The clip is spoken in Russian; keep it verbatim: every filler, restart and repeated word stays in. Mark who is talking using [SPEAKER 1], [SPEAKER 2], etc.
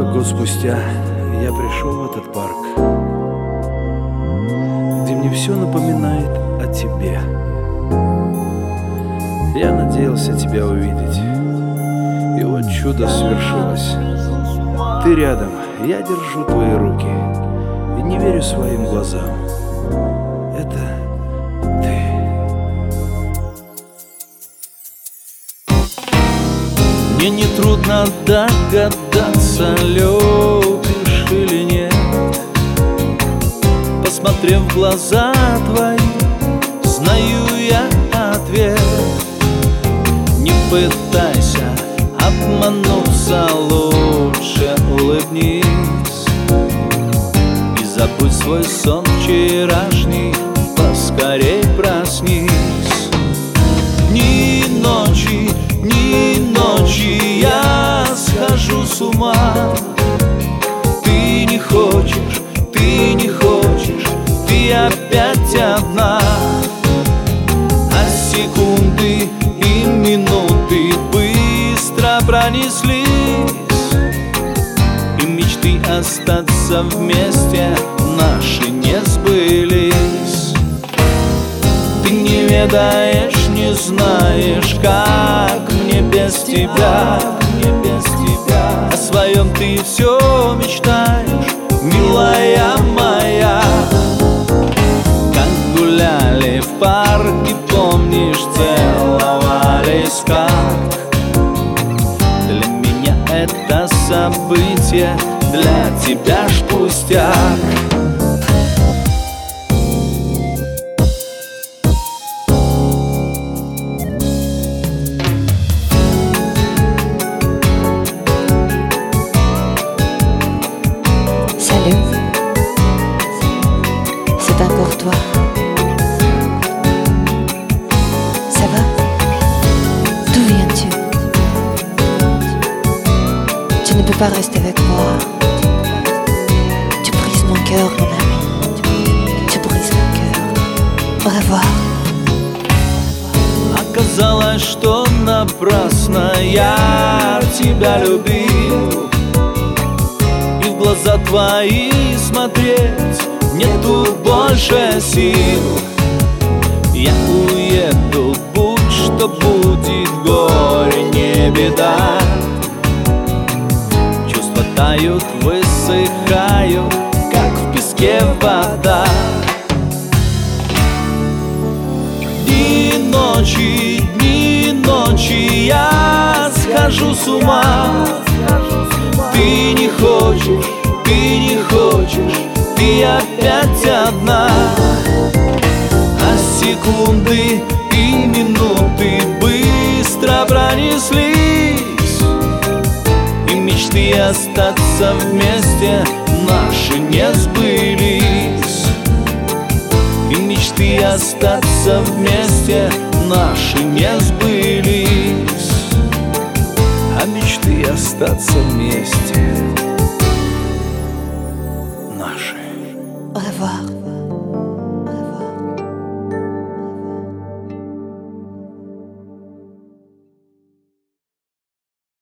[SPEAKER 1] Только год спустя я пришел в этот парк, где мне все напоминает о тебе. Я надеялся тебя увидеть, и вот чудо свершилось. Ты рядом, я держу твои руки и не верю своим глазам. Это ты.
[SPEAKER 2] Мне нетрудно догадаться, любишь или нет. Посмотрев в глаза твои, знаю я ответ. Не пытайся обмануться, лучше улыбнись и забудь свой сон вчерашний, поскорей проснись. Ни ночи, ни ночи я схожу с ума. Ты не хочешь, ты не хочешь, ты опять одна. А секунды и минуты быстро пронеслись, и мечты остаться вместе наши не сбылись. Ты не ведаешь, не знаешь, как мне без тебя, мне без тебя. О своем ты все мечтаешь, милая моя. Как гуляли в парке, помнишь, целовались как. Для меня это событие, для тебя ж пустяк.
[SPEAKER 3] Salut, c'est encore toi. Ça va? D'où viens-tu? Tu ne peux pas rester avec moi. Tu brises mon cœur, mon ami. Tu brises mon cœur. Au revoir.
[SPEAKER 2] Оказалось, что напрасно я тебя любил, и в глаза твои смотреть нету больше сил. Я уеду, будь что будет, горе не беда. Чувства тают, высыхают, как в песке вода. Дни, ночи, дни, ночи я схожу с ума. Ты не хочешь, ты не хочешь, ты опять одна. А секунды и минуты быстро пронеслись, и мечты остаться вместе наши не сбылись. И мечты остаться вместе наши не сбылись.
[SPEAKER 1] А мечты остаться вместе